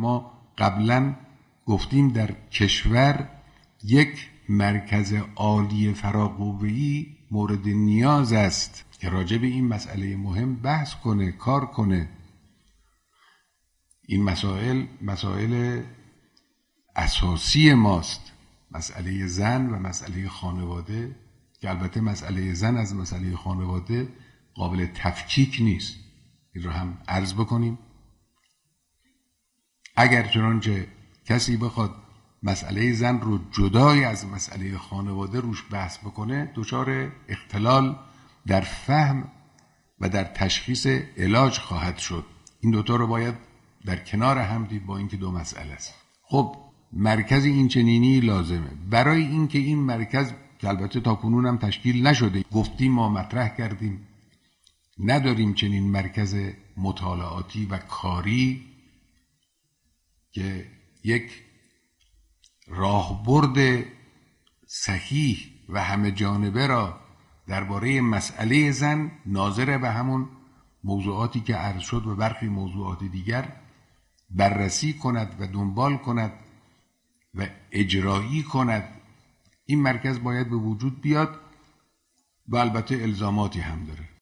ما قبلا گفتیم در کشور یک مرکز عالی فراقوه‌ای مورد نیاز است که راجع به این مسئله مهم بحث کنه، کار کنه. این مسائل اساسی ماست، مسئله زن و مسئله خانواده، که البته مسئله زن از مسئله خانواده قابل تفکیک نیست. این رو هم عرض بکنیم. اگر چنانچه کسی بخواد مسئله زن رو جدای از مسئله خانواده روش بحث بکنه، دچار اختلال در فهم و در تشخیص علاج خواهد شد. این دوتا رو باید در کنار هم دید با اینکه دو مسئله است. خب مرکز این چنینی لازمه. برای اینکه این مرکز که البته تا کنون هم تشکیل نشده، گفتیم ما مطرح کردیم نداریم چنین مرکز مطالعاتی و کاری که یک راهبرد صحیح و همه جانبه را درباره مسئله زن ناظر به همون موضوعاتی که عرض شد و برخی موضوعات دیگر بررسی کند و دنبال کند و اجرایی کند. این مرکز باید به وجود بیاد و البته الزاماتی هم داره.